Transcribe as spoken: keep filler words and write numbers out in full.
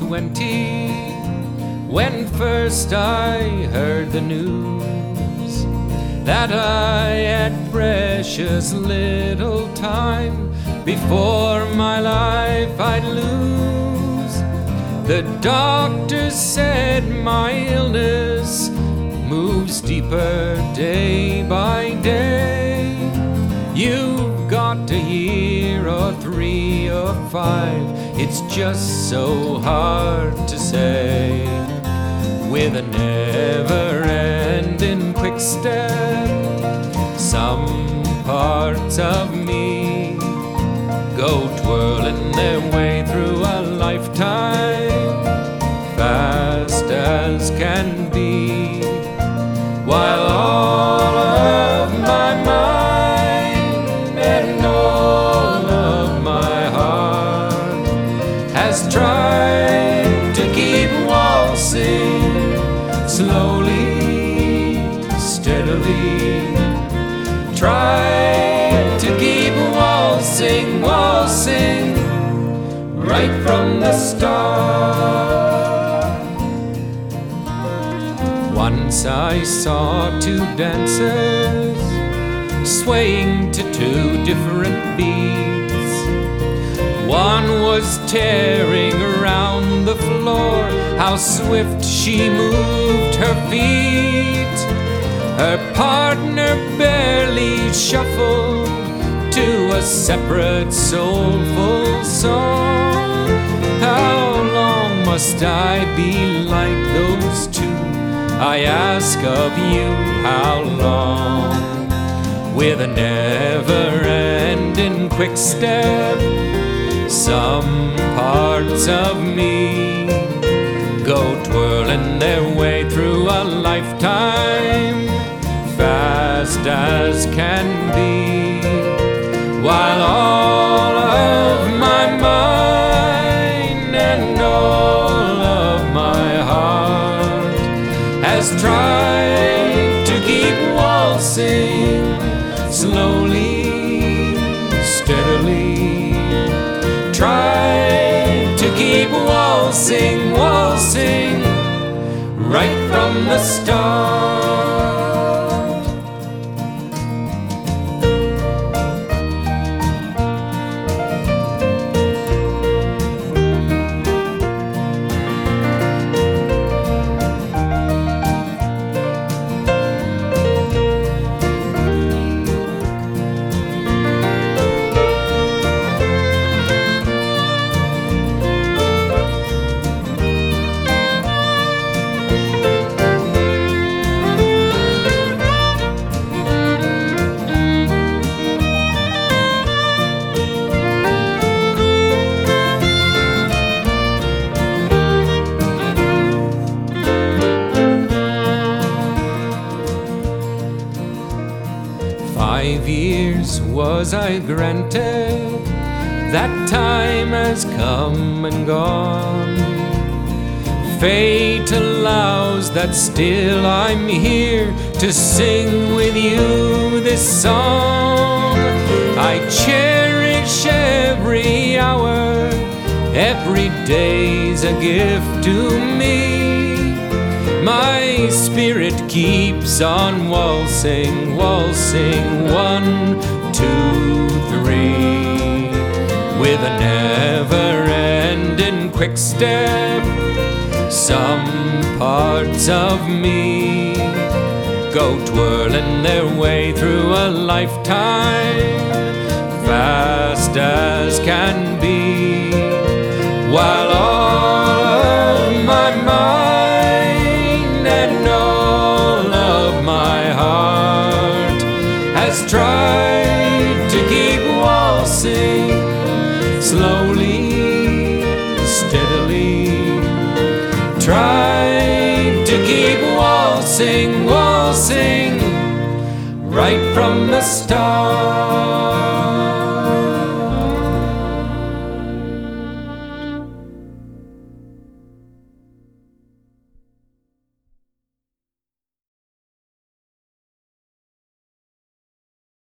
twenty, when first I heard the news that I had precious little time before my life I'd lose. The doctor said my illness moves deeper day by day. You've got a year or three or five, it's just so hard to say. With a never-ending quick step, some parts of me go twirling their way through a lifetime, fast as can be, while all of my mind and all of my heart has tried to keep waltzing slowly, steadily, tried to keep waltzing, waltzing right from the start. Once I saw two dancers swaying to two different beats. One was tearing around the floor, how swift she moved her feet. Her partner barely shuffled to a separate soulful song. How long must I be like those two? I ask of you, how long? With a never-ending quick step, some parts of me go twirling their way through a lifetime, fast as can be, while all of my mind and all of my heart has tried to keep waltzing slowly, steadily, tried to keep waltzing, waltzing right from the start. Five years was I granted, that time has come and gone. Fate allows that still I'm here to sing with you this song. I cherish every hour, every day's a gift to me. My spirit keeps on waltzing, waltzing, one, two, three. With a never-ending quick step, some parts of me go twirling their way through a lifetime, fast as can be, while all of my mind and all of my heart has tried to keep waltzing slowly, steadily, tried to keep waltzing, waltzing right from the start.